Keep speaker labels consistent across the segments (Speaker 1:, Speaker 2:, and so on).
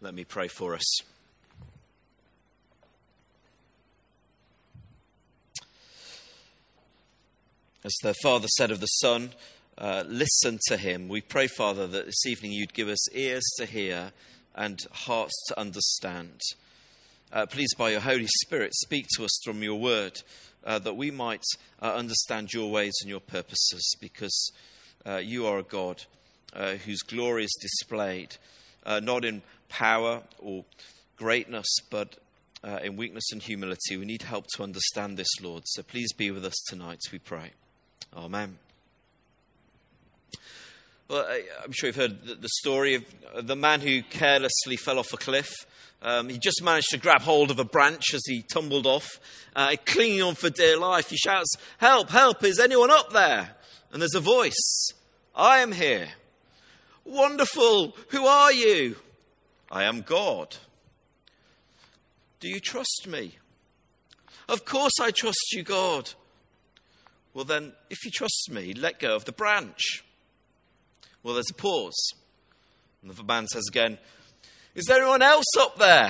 Speaker 1: Let me pray for us. As the Father said of the Son, listen to him. We pray, Father, that this evening you'd give us ears to hear and hearts to understand. Please, by your Holy Spirit, speak to us from your word, that we might understand your ways and your purposes, because you are a God whose glory is displayed, not in power or greatness, but in weakness and humility. We need help to understand this, Lord. So please be with us tonight, we pray. Amen. Well, I'm sure you've heard the story of the man who carelessly fell off a cliff. He just managed to grab hold of a branch as he tumbled off, clinging on for dear life. He shouts, "Help, help, is anyone up there?" And there's a voice, "I am here." "Wonderful, who are you?" "I am God." "Do you trust me?" "Of course I trust you, God." "Well then, if you trust me, let go of the branch." Well, there's a pause. And the man says again, "Is there anyone else up there?"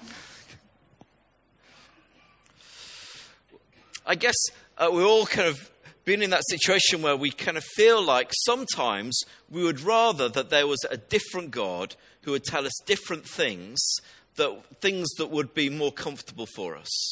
Speaker 1: I guess we're all kind of been in that situation where we kind of feel like sometimes we would rather that there was a different God who would tell us different things that would be more comfortable for us.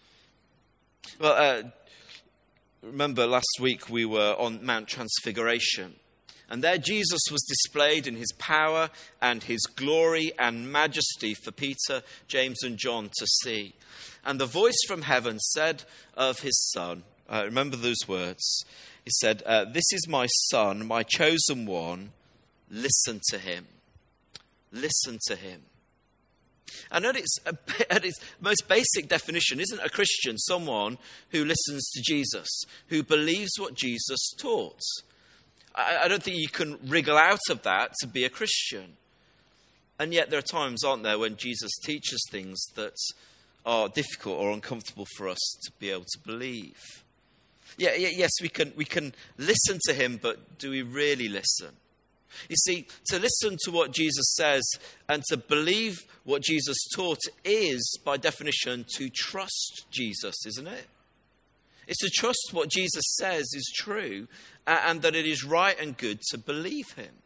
Speaker 1: Well, remember last week we were on Mount Transfiguration. And there Jesus was displayed in his power and his glory and majesty for Peter, James and John to see. And the voice from heaven said of his son, remember those words, he said, "This is my son, my chosen one, listen to him." Listen to him. And at its most basic definition, isn't a Christian someone who listens to Jesus, who believes what Jesus taught? I don't think you can wriggle out of that to be a Christian. And yet there are times, aren't there, when Jesus teaches things that are difficult or uncomfortable for us to be able to believe. Yes, we can listen to him, but do we really listen? You see, to listen to what Jesus says and to believe what Jesus taught is, by definition, to trust Jesus, isn't it? It's to trust what Jesus says is true and that it is right and good to believe him.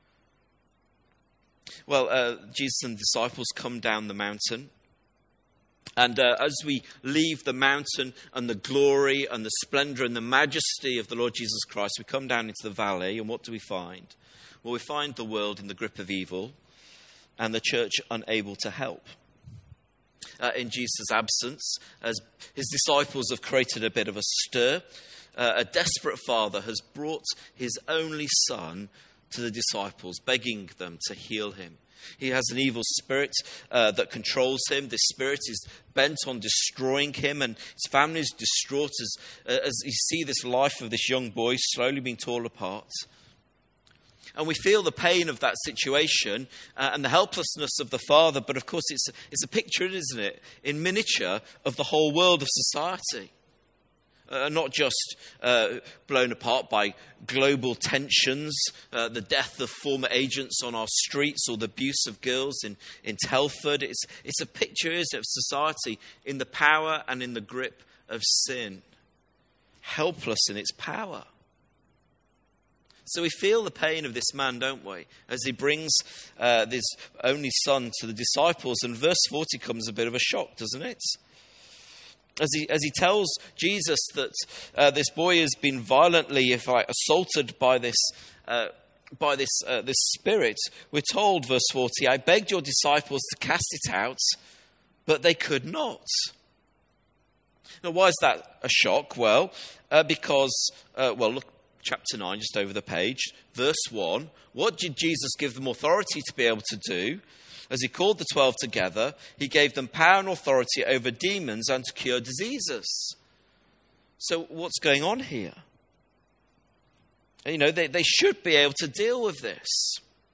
Speaker 1: Well, Jesus and the disciples come down the mountain. And as we leave the mountain and the glory and the splendor and the majesty of the Lord Jesus Christ, we come down into the valley. And what do we find? Well, we find the world in the grip of evil and the church unable to help. In Jesus' absence, as his disciples have created a bit of a stir, a desperate father has brought his only son to the disciples, begging them to heal him. He has an evil spirit that controls him. This spirit is bent on destroying him, and his family is distraught as you see this life of this young boy slowly being torn apart. And we feel the pain of that situation and the helplessness of the father. But of course, it's a picture, isn't it, in miniature of the whole world of society. Not just blown apart by global tensions, the death of former agents on our streets, or the abuse of girls in Telford. It's a picture, isn't it, of society in the power and in the grip of sin. Helpless in its power. So we feel the pain of this man, don't we? As he brings this only son to the disciples. And verse 40 comes a bit of a shock, doesn't it? As he tells Jesus that this boy has been violently, assaulted by this spirit, we're told, verse 40, "I begged your disciples to cast it out, but they could not." Now, why is that a shock? Well, because, look, chapter 9, just over the page, verse 1. What did Jesus give them authority to be able to do? As he called the 12 together, he gave them power and authority over demons and to cure diseases. So what's going on here? You know, they should be able to deal with this.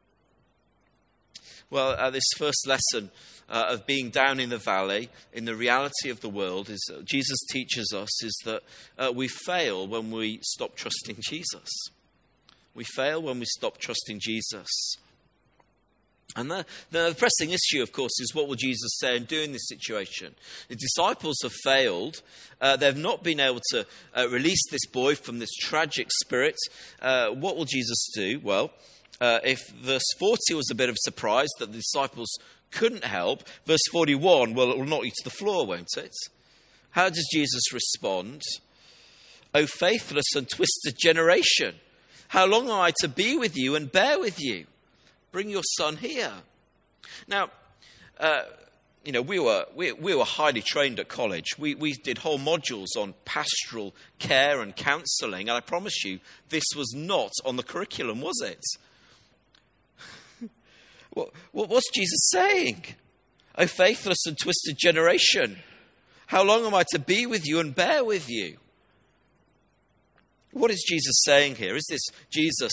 Speaker 1: Well, this first lesson of being down in the valley, in the reality of the world, is Jesus teaches us is that we fail when we stop trusting Jesus. We fail when we stop trusting Jesus. And the pressing issue, of course, is what will Jesus say and do in this situation? The disciples have failed. They've not been able to release this boy from this tragic spirit. What will Jesus do? Well, if verse 40 was a bit of a surprise that the disciples couldn't help, verse 41, well, it will knock you to the floor, won't it? How does Jesus respond? O faithless and twisted generation, how long am I to be with you and bear with you? Bring your son here. Now, we were highly trained at college. We did whole modules on pastoral care and counselling, and I promise you, this was not on the curriculum, was it? What's Jesus saying? O faithless and twisted generation, how long am I to be with you and bear with you? What is Jesus saying here? Is this Jesus,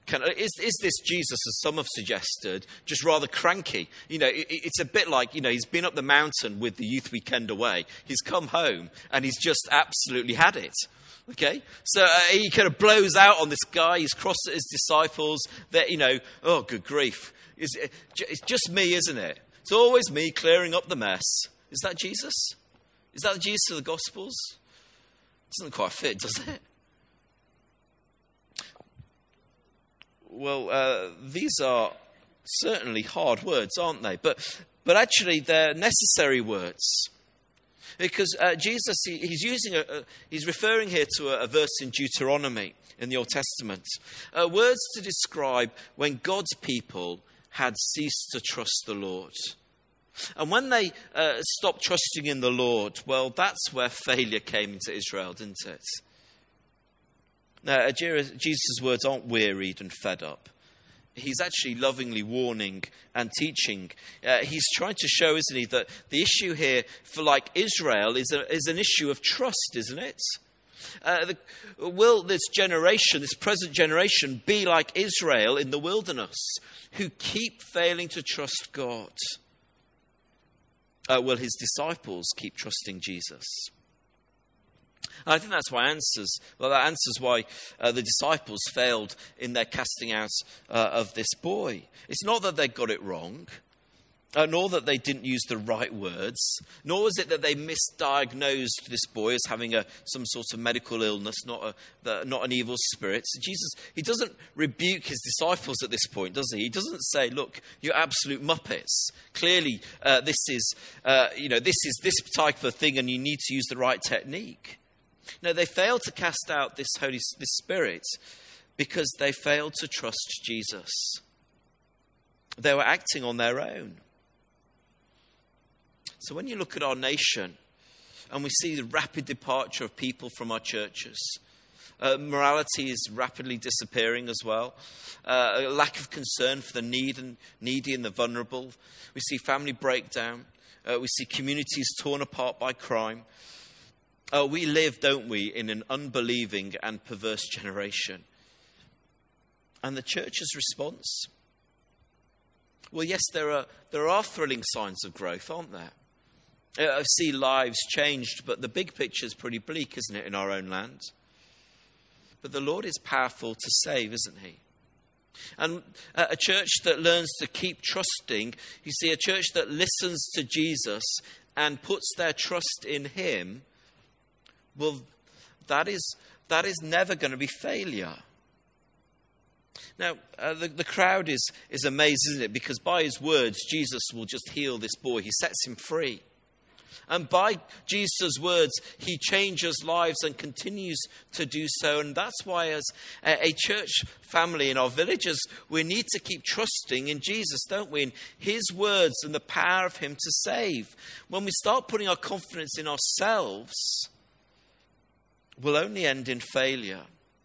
Speaker 1: as some have suggested, just rather cranky? It's a bit like, he's been up the mountain with the youth weekend away. He's come home and he's just absolutely had it. Okay? So he kind of blows out on this guy. He's crossed at his disciples. That oh, good grief. It's just me, isn't it? It's always me clearing up the mess. Is that Jesus? Is that the Jesus of the Gospels? Doesn't quite fit, does it? Well, these are certainly hard words, aren't they? But actually, they're necessary words. Because Jesus, he's referring here to a verse in Deuteronomy in the Old Testament. Words to describe when God's people had ceased to trust the Lord. And when they stopped trusting in the Lord, well, that's where failure came into Israel, didn't it? Now, Jesus' words aren't wearied and fed up. He's actually lovingly warning and teaching. He's trying to show, isn't he, that the issue here for Israel is an issue of trust, isn't it? Will this present generation, be like Israel in the wilderness, who keep failing to trust God? Will his disciples keep trusting Jesus? And I think that's why that answers why the disciples failed in their casting out of this boy. It's not that they got it wrong, nor that they didn't use the right words, nor is it that they misdiagnosed this boy as having some sort of medical illness, not an evil spirit. So Jesus, he doesn't rebuke his disciples at this point, does he? He doesn't say, "Look, you're absolute muppets. Clearly, this is this type of thing, and you need to use the right technique." No, they failed to cast out this Spirit because they failed to trust Jesus. They were acting on their own. So when you look at our nation and we see the rapid departure of people from our churches, morality is rapidly disappearing as well, a lack of concern for the needy and the vulnerable. We see family breakdown. We see communities torn apart by crime. We live, don't we, in an unbelieving and perverse generation. And the church's response? Well, yes, there are thrilling signs of growth, aren't there? I see lives changed, but the big picture is pretty bleak, isn't it, in our own land? But the Lord is powerful to save, isn't he? And a church that learns to keep trusting, you see, a church that listens to Jesus and puts their trust in him, well, that is never going to be failure. Now, the crowd is amazed, isn't it? Because by his words, Jesus will just heal this boy. He sets him free. And by Jesus' words, he changes lives and continues to do so. And that's why as a church family in our villages, we need to keep trusting in Jesus, don't we? In his words and the power of him to save. When we start putting our confidence in ourselves, we'll only end in failure.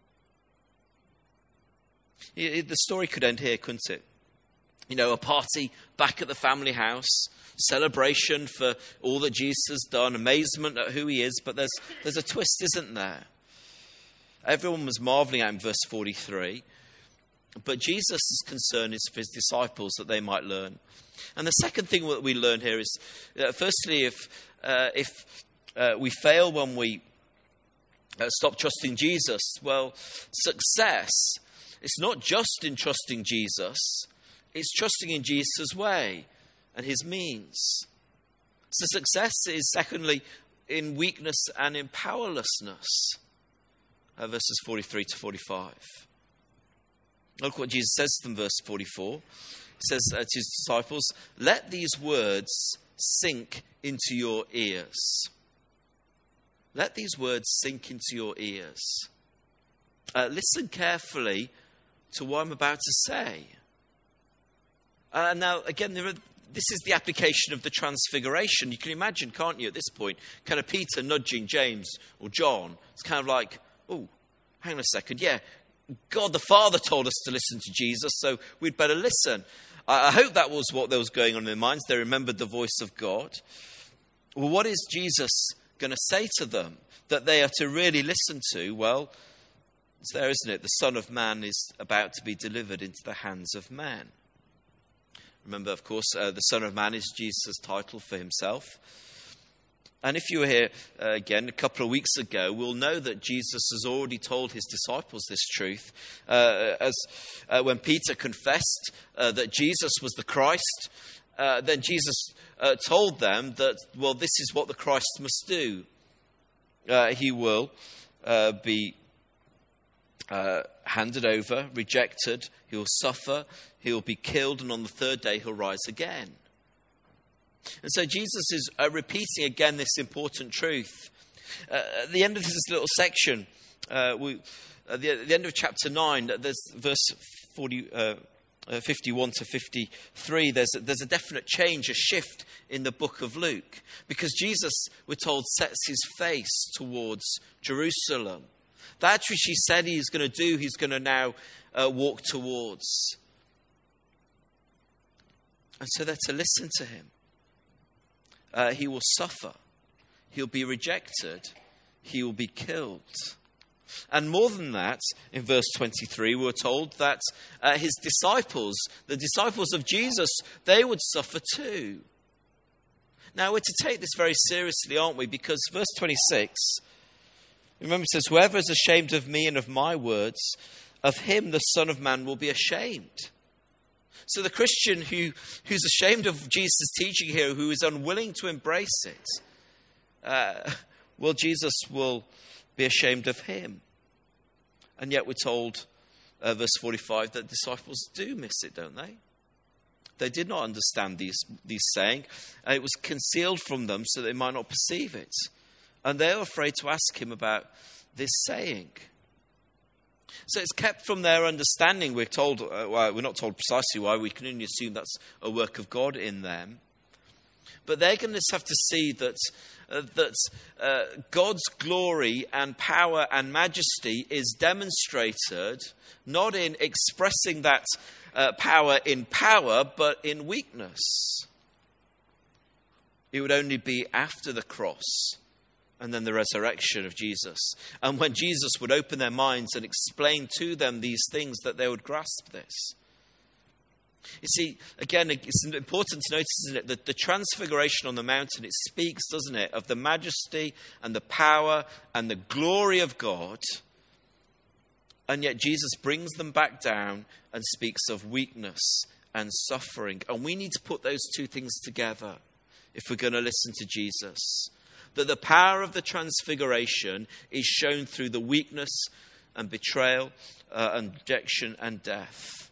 Speaker 1: The story could end here, couldn't it? A party back at the family house, celebration for all that Jesus has done, amazement at who he is, but there's a twist, isn't there? Everyone was marveling at him, verse 43, but Jesus' concern is for his disciples that they might learn. And the second thing that we learn here is, firstly, if we fail when we stop trusting Jesus, well, success, it's not just in trusting Jesus, It's trusting in Jesus' way and his means. So success is, secondly, in weakness and in powerlessness. Verses 43 to 45. Look what Jesus says to them, verse 44. He says to his disciples, "Let these words sink into your ears." Let these words sink into your ears. Listen carefully to what I'm about to say. Now, again, this is the application of the transfiguration. You can imagine, can't you, at this point, kind of Peter nudging James or John. It's kind of like, oh, hang on a second. Yeah, God the Father told us to listen to Jesus, so we'd better listen. I hope that was what was going on in their minds. They remembered the voice of God. Well, what is Jesus going to say to them that they are to really listen to? Well, it's there, isn't it? The Son of Man is about to be delivered into the hands of men. Remember, of course, the Son of Man is Jesus' title for himself. And if you were here again a couple of weeks ago, we'll know that Jesus has already told his disciples this truth. When Peter confessed that Jesus was the Christ, then Jesus told them that, well, this is what the Christ must do. He will be handed over, rejected, he will suffer, he will be killed, and on the third day he'll rise again. And so Jesus is repeating again this important truth. At the end of this little section, at the end of chapter 9, there's verse 51 to 53, there's a definite change, a shift in the book of Luke. Because Jesus, we're told, sets his face towards Jerusalem. That which he said he's going to do, he's going to now walk towards. And so they're to listen to him. He will suffer. He'll be rejected. He will be killed. And more than that, in verse 23, we're told that his disciples, the disciples of Jesus, they would suffer too. Now, we're to take this very seriously, aren't we? Because verse 26, remember, it says, "Whoever is ashamed of me and of my words, of him the Son of Man will be ashamed." So the Christian who's ashamed of Jesus' teaching here, who is unwilling to embrace it, well, Jesus will be ashamed of him. And yet we're told, verse 45, that disciples do miss it, don't they? They did not understand these saying, and it was concealed from them so they might not perceive it. And they were afraid to ask him about this saying. So it's kept from their understanding. We're told, we're not told precisely why. We can only assume that's a work of God in them. But they're going to have to see that God's glory and power and majesty is demonstrated not in expressing that power in power, but in weakness. It would only be after the cross and then the resurrection of Jesus. And when Jesus would open their minds and explain to them these things, that they would grasp this. You see, again, it's important to notice, isn't it, that the transfiguration on the mountain, it speaks, doesn't it, of the majesty and the power and the glory of God. And yet Jesus brings them back down and speaks of weakness and suffering. And we need to put those two things together if we're going to listen to Jesus. That the power of the transfiguration is shown through the weakness and betrayal and rejection and death.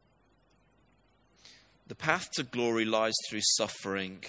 Speaker 1: The path to glory lies through suffering.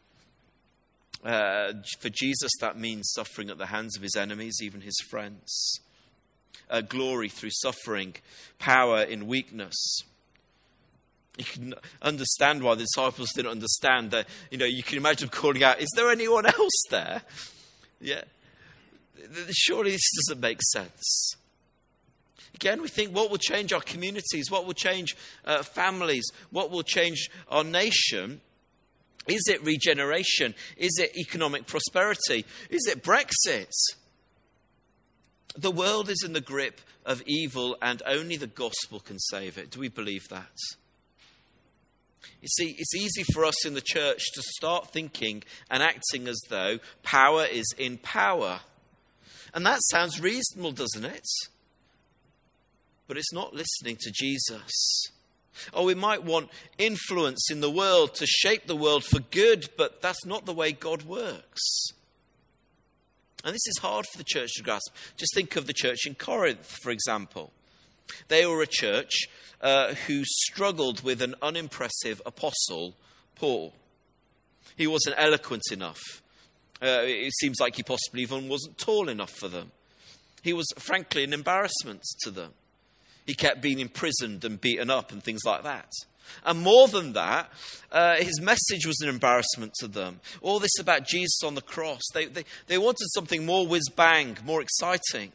Speaker 1: For Jesus, that means suffering at the hands of his enemies, even his friends. Glory through suffering, power in weakness. You can understand why the disciples didn't understand that. You can imagine calling out, "Is there anyone else there?" Yeah. Surely this doesn't make sense. Again, we think, what will change our communities? What will change families? What will change our nation? Is it regeneration? Is it economic prosperity? Is it Brexit? The world is in the grip of evil and only the gospel can save it. Do we believe that? You see, it's easy for us in the church to start thinking and acting as though power is in power. And that sounds reasonable, doesn't it? But it's not listening to Jesus. Or we might want influence in the world to shape the world for good, but that's not the way God works. And this is hard for the church to grasp. Just think of the church in Corinth, for example. They were a church who struggled with an unimpressive apostle, Paul. He wasn't eloquent enough. It seems like he possibly even wasn't tall enough for them. He was, frankly, an embarrassment to them. He kept being imprisoned and beaten up and things like that. And more than that, his message was an embarrassment to them. All this about Jesus on the cross, they wanted something more whiz-bang, more exciting.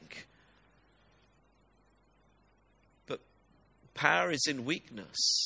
Speaker 1: But power is in weakness.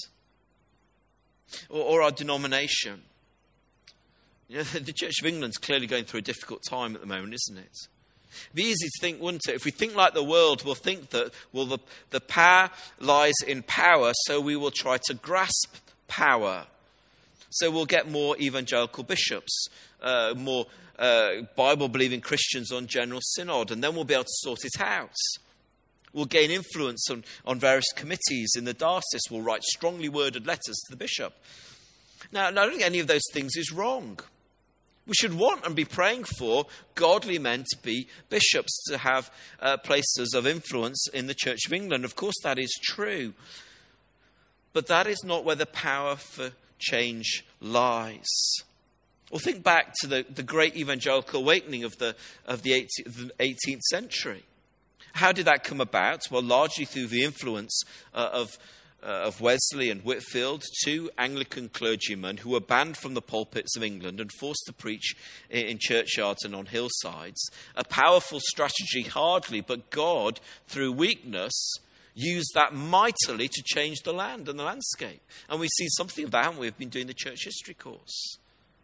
Speaker 1: Or our denomination. You know, the Church of England's clearly going through a difficult time at the moment, isn't it? It'd be easy to think, wouldn't it? If we think like the world, we'll think that, well, the power lies in power, so we will try to grasp power. So we'll get more evangelical bishops, more Bible-believing Christians on General Synod, and then we'll be able to sort it out. We'll gain influence on various committees in the diocese. We'll write strongly worded letters to the bishop. Now, I don't think any of those things is wrong. We should want and be praying for godly men to be bishops, to have places of influence in the Church of England. Of course, that is true. But that is not where the power for change lies. Or think back to the great evangelical awakening of the 18th century. How did that come about? Well, largely through the influence of Wesley and Whitefield, two Anglican clergymen who were banned from the pulpits of England and forced to preach in churchyards and on hillsides. A powerful strategy, hardly, but God, through weakness, used that mightily to change the land and the landscape. And we've seen something of that, haven't we? We've been doing the church history course.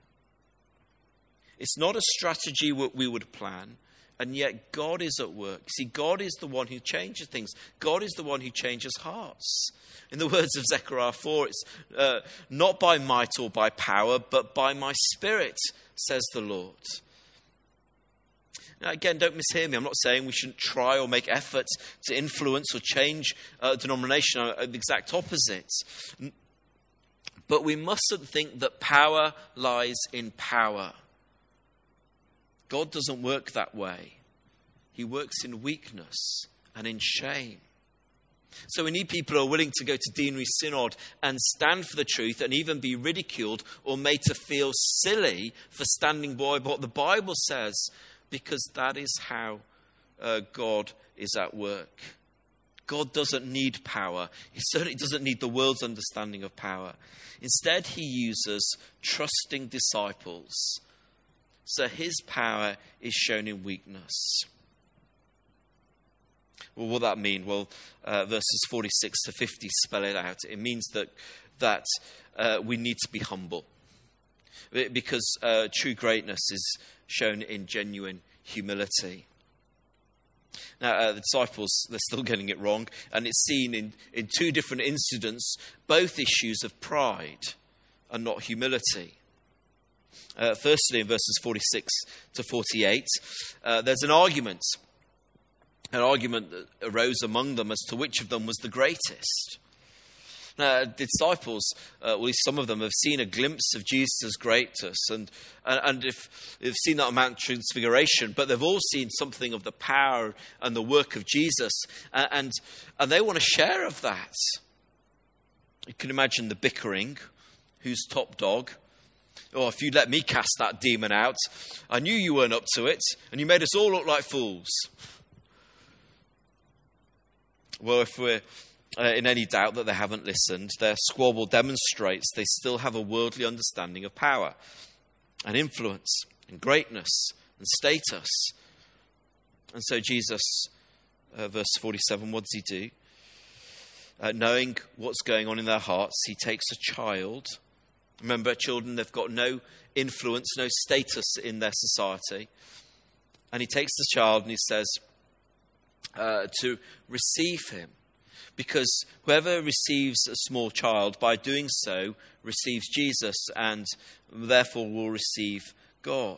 Speaker 1: It's not a strategy we would plan. And yet God is at work. See, God is the one who changes things. God is the one who changes hearts. In the words of Zechariah 4, it's not by might or by power, but by my spirit, says the Lord. Now, again, don't mishear me. I'm not saying we shouldn't try or make efforts to influence or change denomination. The exact opposite. But we mustn't think that power lies in power. God doesn't work that way. He works in weakness and in shame. So we need people who are willing to go to Deanery Synod and stand for the truth and even be ridiculed or made to feel silly for standing by what the Bible says, because that is how God is at work. God doesn't need power. He certainly doesn't need the world's understanding of power. Instead, he uses trusting disciples. So his power is shown in weakness. Well, what does that mean? Well, verses 46 to 50 spell it out. It means that we need to be humble. Because true greatness is shown in genuine humility. Now, the disciples, they're still getting it wrong. And it's seen in two different incidents, both issues of pride and not humility. Firstly, in verses 46 to 48, there's an argument that arose among them as to which of them was the greatest. Now, the disciples, at least some of them, have seen a glimpse of Jesus' greatness, and if they've seen that on Mount Transfiguration, but they've all seen something of the power and the work of Jesus, and they want a share of that. You can imagine the bickering, who's top dog. Oh, if you'd let me cast that demon out, I knew you weren't up to it, and you made us all look like fools. Well, if we're in any doubt that they haven't listened, their squabble demonstrates they still have a worldly understanding of power and influence and greatness and status. And so Jesus, verse 47, what does he do? Knowing what's going on in their hearts, he takes a child. Remember, children, they've got no influence, no status in their society. And he takes the child and he says to receive him. Because whoever receives a small child, by doing so, receives Jesus and therefore will receive God.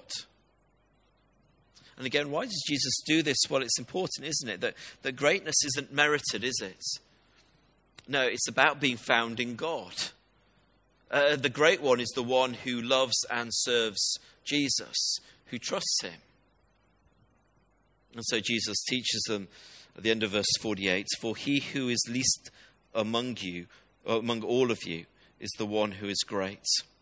Speaker 1: And again, why does Jesus do this? Well, it's important, isn't it? That greatness isn't merited, is it? No, it's about being found in God. The great one is the one who loves and serves Jesus, who trusts him. And so Jesus teaches them at the end of verse 48, for he who is least among you, among all of you, is the one who is great.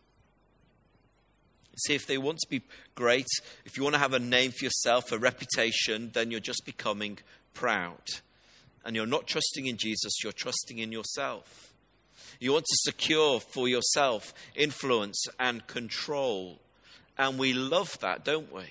Speaker 1: See, if they want to be great, if you want to have a name for yourself, a reputation, then you're just becoming proud. And you're not trusting in Jesus, you're trusting in yourself. You want to secure for yourself influence and control. And we love that, don't we?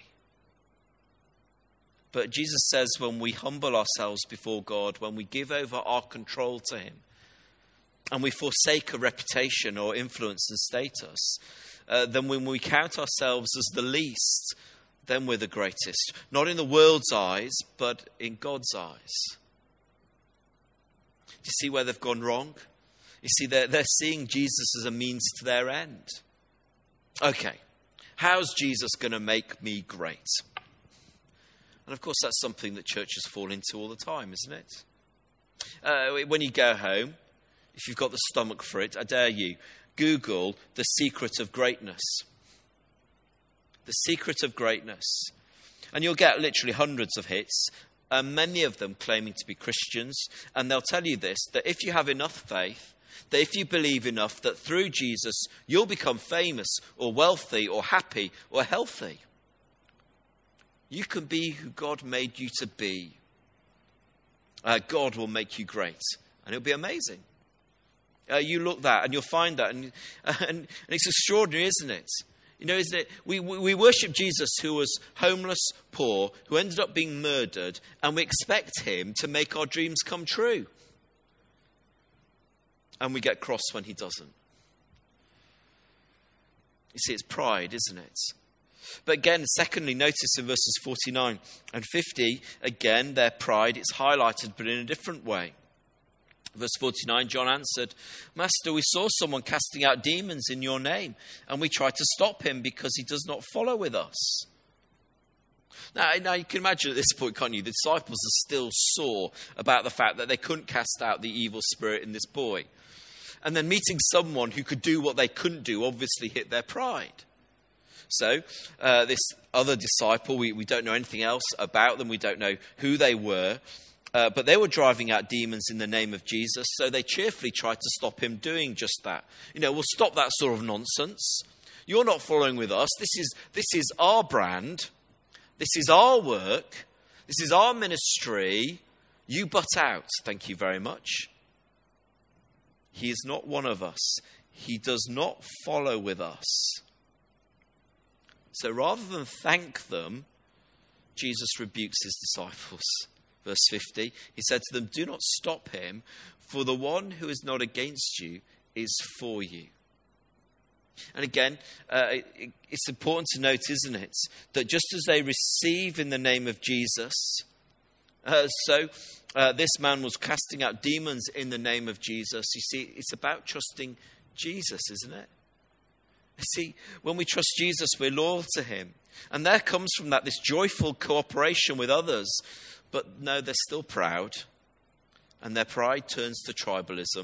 Speaker 1: But Jesus says when we humble ourselves before God, when we give over our control to him, and we forsake a reputation or influence and status, then when we count ourselves as the least, then we're the greatest. Not in the world's eyes, but in God's eyes. Do you see where they've gone wrong? You see, they're seeing Jesus as a means to their end. Okay, how's Jesus going to make me great? And of course, that's something that churches fall into all the time, isn't it? When you go home, if you've got the stomach for it, I dare you, Google the secret of greatness. The secret of greatness. And you'll get literally hundreds of hits, many of them claiming to be Christians. And they'll tell you this, that if you have enough faith, that if you believe enough, that through Jesus, you'll become famous or wealthy or happy or healthy. You can be who God made you to be. God will make you great. And it'll be amazing. You look that and you'll find that. And it's extraordinary, isn't it? You know, isn't it? We worship Jesus who was homeless, poor, who ended up being murdered. And we expect him to make our dreams come true. And we get cross when he doesn't. You see, it's pride, isn't it? But again, secondly, notice in verses 49 and 50, again, their pride, it's highlighted, but in a different way. Verse 49, John answered, Master, we saw someone casting out demons in your name, and we tried to stop him because he does not follow with us. Now you can imagine at this point, can't you? The disciples are still sore about the fact that they couldn't cast out the evil spirit in this boy. And then meeting someone who could do what they couldn't do obviously hit their pride. So this other disciple, we don't know anything else about them. We don't know who they were. But they were driving out demons in the name of Jesus. So they cheerfully tried to stop him doing just that. You know, we'll stop that sort of nonsense. You're not following with us. This is our brand. This is our work. This is our ministry. You butt out. Thank you very much. He is not one of us. He does not follow with us. So rather than thank them, Jesus rebukes his disciples. Verse 50, he said to them, do not stop him, for the one who is not against you is for you. And again, it's important to note, isn't it, that just as they receive in the name of Jesus, so this man was casting out demons in the name of Jesus. You see, it's about trusting Jesus, isn't it? See, when we trust Jesus, we're loyal to him. And there comes from that this joyful cooperation with others. But no, they're still proud. And their pride turns to tribalism.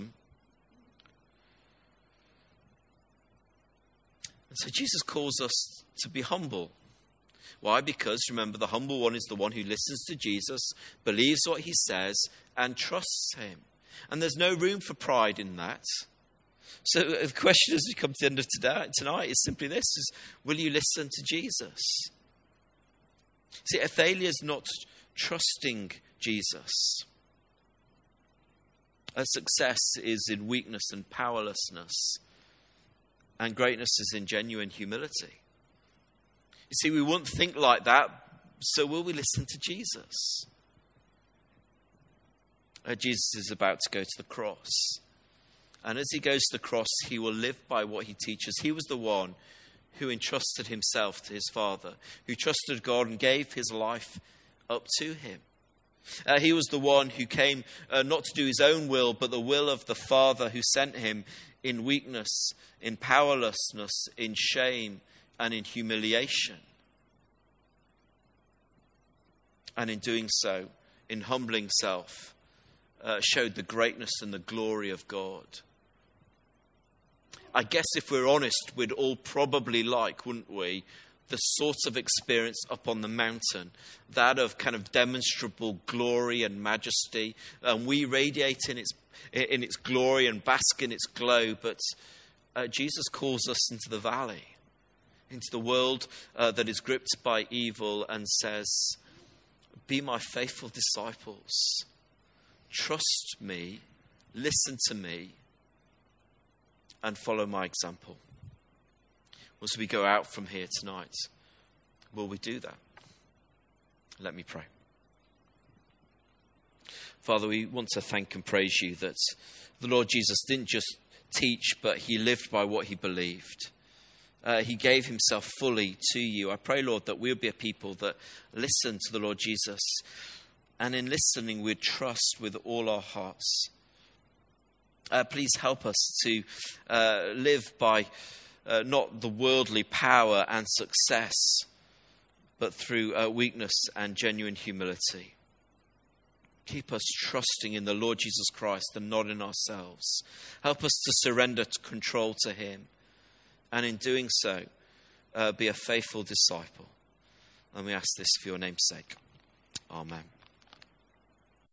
Speaker 1: And so Jesus calls us to be humble. Why? Because, remember, the humble one is the one who listens to Jesus, believes what he says, and trusts him. And there's no room for pride in that. So the question as we come to the end of tonight is simply this, is will you listen to Jesus? See, Athaliah is not trusting Jesus. Her success is in weakness and powerlessness, and greatness is in genuine humility. You see, we won't think like that, so will we listen to Jesus? Jesus is about to go to the cross. And as he goes to the cross, he will live by what he teaches. He was the one who entrusted himself to his Father, who trusted God and gave his life up to him. He was the one who came not to do his own will, but the will of the Father who sent him in weakness, in powerlessness, in shame, and in humiliation. And in doing so, in humbling self showed the greatness and the glory of God. I guess if we're honest, we'd all probably like, wouldn't we, the sort of experience up on the mountain, that of kind of demonstrable glory and majesty. And we radiate in its glory and bask in its glow, but Jesus calls us into the valley, into the world that is gripped by evil, and says, be my faithful disciples. Trust me, listen to me, and follow my example. As we go out from here tonight, will we do that? Let me pray. Father, we want to thank and praise you that the Lord Jesus didn't just teach, but he lived by what he believed. He gave himself fully to you. I pray, Lord, that we'll be a people that listen to the Lord Jesus, and in listening, we trust with all our hearts. Please help us to live by not the worldly power and success, but through weakness and genuine humility. Keep us trusting in the Lord Jesus Christ and not in ourselves. Help us to surrender control to him, and in doing so, be a faithful disciple. And we ask this for your name's sake. Amen.